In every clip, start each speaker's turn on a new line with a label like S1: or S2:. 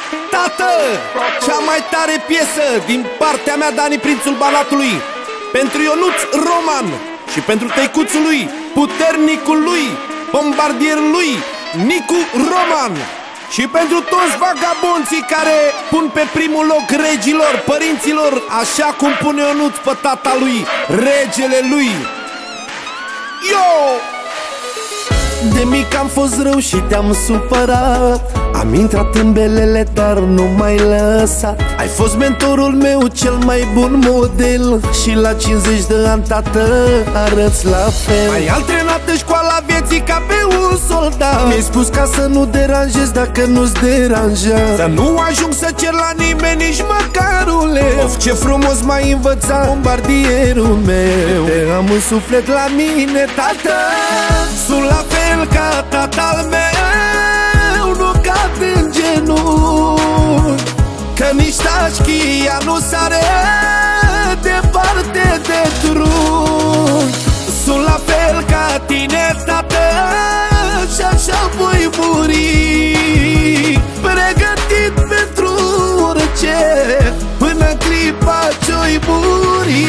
S1: Tată, cea mai tare piesă din partea mea, Dani Prințul Banatului, pentru Ionuț Roman și pentru tăicuțul lui, puternicul lui, bombardierul lui, Nicu Roman. Și pentru toți vagabonții care pun pe primul loc regilor, părinților, așa cum pune Ionuț pe tata lui, regele lui. Yo! De mic am fost rău și te-am supărat, am intrat în belele, dar nu m-ai lăsat. Ai fost mentorul meu, cel mai bun model, și la 50 de ani, tată, arăți la fel. Ai antrenat în școala vieții ca pe un soldat, mi-ai spus ca să nu deranjezi dacă nu-ți deranjează, să nu ajung să cer la nimeni, nici măcarule. Of, ce frumos m-ai învățat, bombardierul meu. Te am în suflet la mine, tată, sunt la fel ca tatăl meu, nu cad în genunchi, că nici tașchia nu sare departe de trunchi. Sunt la fel ca tine, tată, și așa voi muri, pregătit pentru orice, până clipa ce-o-i muri.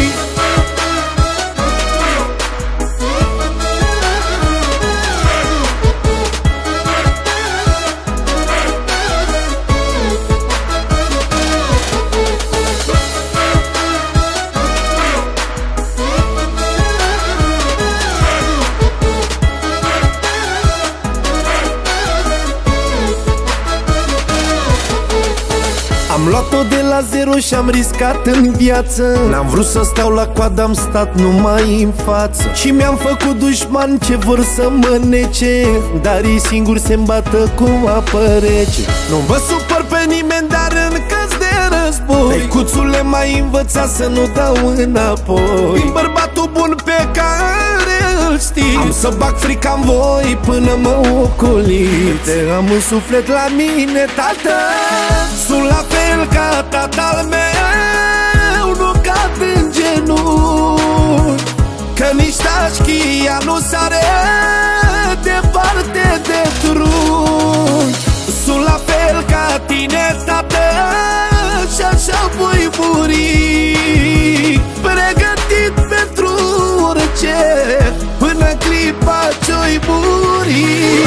S1: Am luat-o de la zero și am riscat în viață, n-am vrut să stau la coadă, am stat numai în față. Și mi-am făcut dușmani ce vor să mă nece, dar ei singuri se îmbată cu apă rece. Nu vă supăr pe nimeni, dar în caz de război, tăicuțule, m-ai învățat să nu dau înapoi. Din bărbatul bun pe care îl știi, am să bag frica în voi până mă ocoliți. Te am în suflet la mine, tată, sunt la fel ca tatăl meu, nu cad în genunchi, că nici tașchia nu sare departe de trunchi. Sunt la fel ca tine, tată, și așa voi muri, pregătit pentru orice, până clipa ce-o-i muri.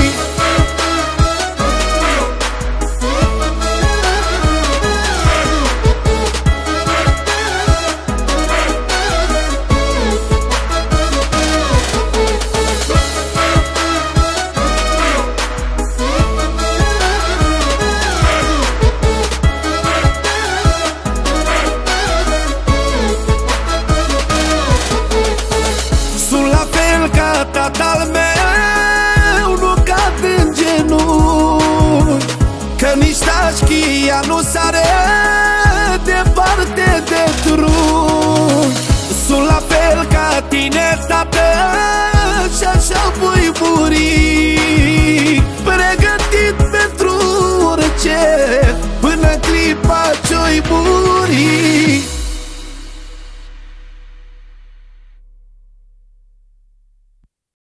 S1: Tatăl meu, nu cad în genunchi, că nici tașchia nu sare